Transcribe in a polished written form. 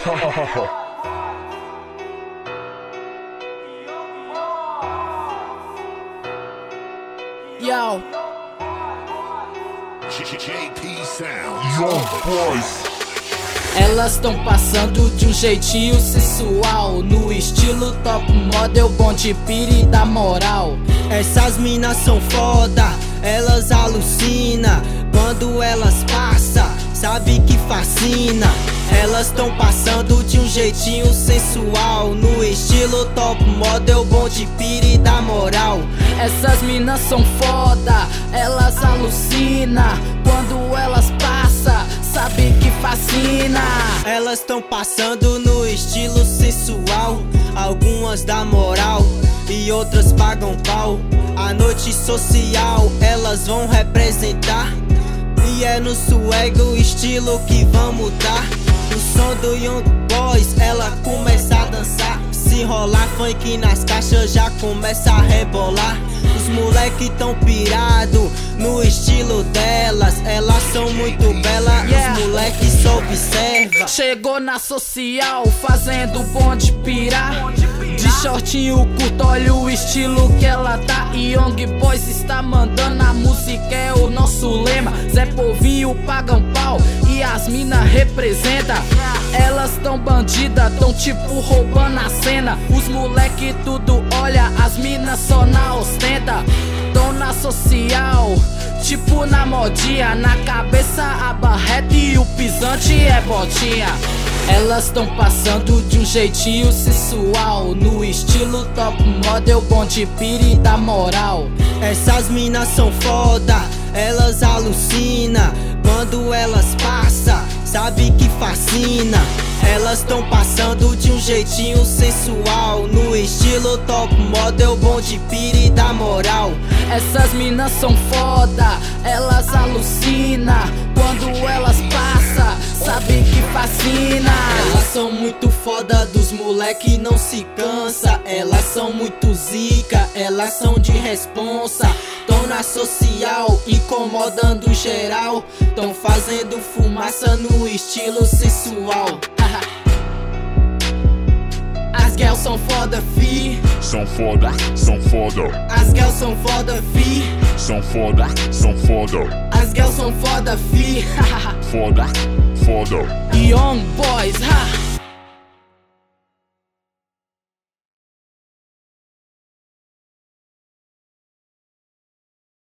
Yo. JP Sound. Young Boys. Elas tão passando de um jeitinho sensual, no estilo top model, bom de pira e da moral. Essas minas são foda, elas alucina. Quando elas passam, sabe que fascina. Elas tão passando de um jeitinho sensual, no estilo top model, bom de pira e da moral. Essas minas são foda, elas alucina. Quando elas passam, sabe que fascina. Elas tão passando no estilo sensual, algumas da moral e outras pagam pau. A noite social elas vão representar, e é no swag o estilo que vamos dar. No som do Young Boys ela começa a dançar, se rolar funk nas caixas já começa a rebolar. Os moleque tão pirado no estilo delas, elas são muito belas, os moleque só observa. Chegou na social fazendo bonde pirar, de shortinho curto, olha o estilo que ela tá. Young Boys está mandando, a música é o nosso lema. Zé Povinho paga um pau e as mina representa. Elas tão bandidas, tão tipo roubando a cena. Os moleque tudo olha, as minas só na ostenta. Tão na social, tipo na modinha, na cabeça a barreta e o pisante é botinha. Elas tão passando de um jeitinho sensual, no estilo top model, bom de pira e da moral. Essas minas são foda, elas alucina. Quando elas passam, sabe que fascina. Elas tão passando de um jeitinho sensual, no estilo top model, bom de pira e da moral. Essas minas são foda, elas alucina. Quando elas passam, sabe que fascina. Elas são muito foda, dos moleque não se cansa. Elas são muito zica, elas são de responsa. Tão na social, incomodando geral. Tão fazendo fumaça no estilo sensual. As girls são foda, fi. São foda, são foda. As girls são foda, fi. São foda, são foda. As girls são foda, fi. Foda, foda. Young Boys, ha.